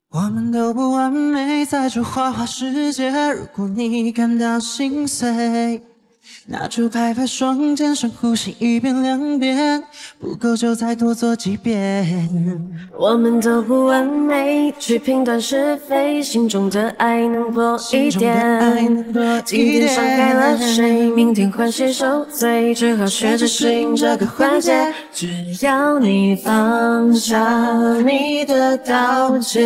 我们都不完美，在这花花世界。如果你感到心碎，那就拍拍双肩，深呼吸一遍两遍，不够就再多做几遍。 我们都不完美，去评断是非，心中的爱能多一点。今天伤害了谁，明天换谁受罪，只好学着适应这个环节。只要你放下你的道歉，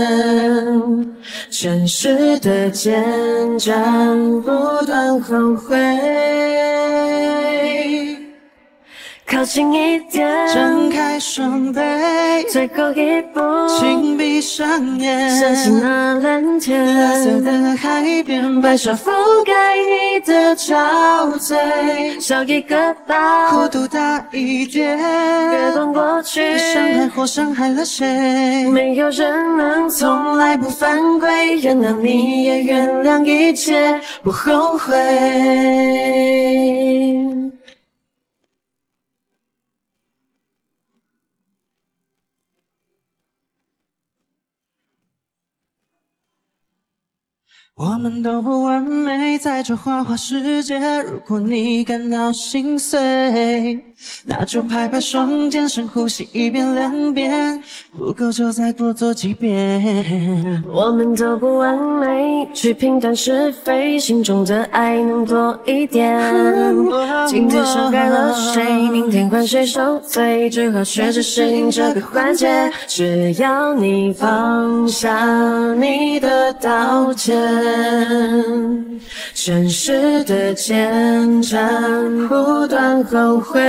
真实的坚战，不断后悔。靠近一点， 张开双臂， 最后一步， 请闭上眼， 相信那蓝天， 蓝色的海边， 白纱覆盖你的憔悴，少一个岛， 弧度大一点， 月光过去， 伤害或伤害了谁？ 没有人能从来不犯规，原谅你也原谅一切，不后悔。 我们都不完美，在这花花世界。如果你感到心碎，那就拍拍双肩，深呼吸一遍两遍，不够就再多做几遍。 我们都不完美，去评断是非，心中的爱能多一点。今天伤害了谁，明天换谁受罪，只好学着适应这个环节。只要你放下你的道歉，真实的坚战，不断后悔。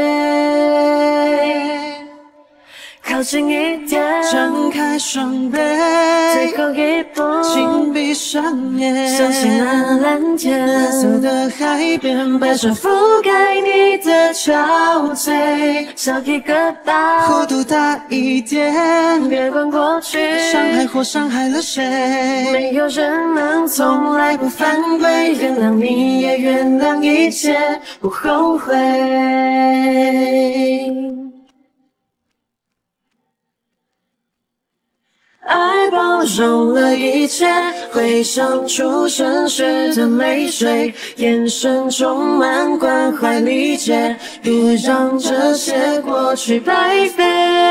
靠近一点， 张开双臂， 最后一步， 请闭上眼， 相信那蓝天， 蓝色的海边， 白纱覆盖你的憔悴，少一个岛， 弧度大一点， 别管过去， 伤害或伤害了谁？ 没有人能从来不犯规，原谅你也原谅一切，不后悔。爱包容了一切，回想出生时的泪水，眼神充满关怀理解，别让这些过去白费。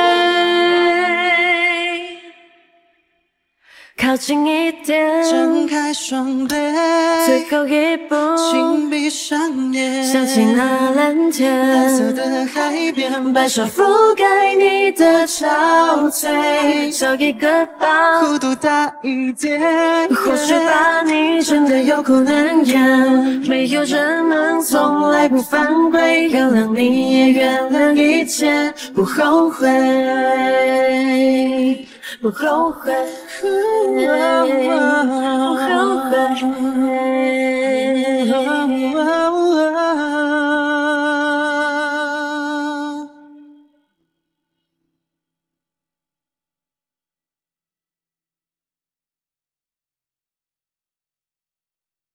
靠近一点， 张开双臂， 最后一步， 请闭上眼， 相信那蓝天， 蓝色的海边， 白纱覆盖你的憔悴，少一个岛， 弧度大一点， 或许把你真的有苦难言，没有人能从来不犯规，原谅你也原谅一切，不后悔，不后悔，不后悔。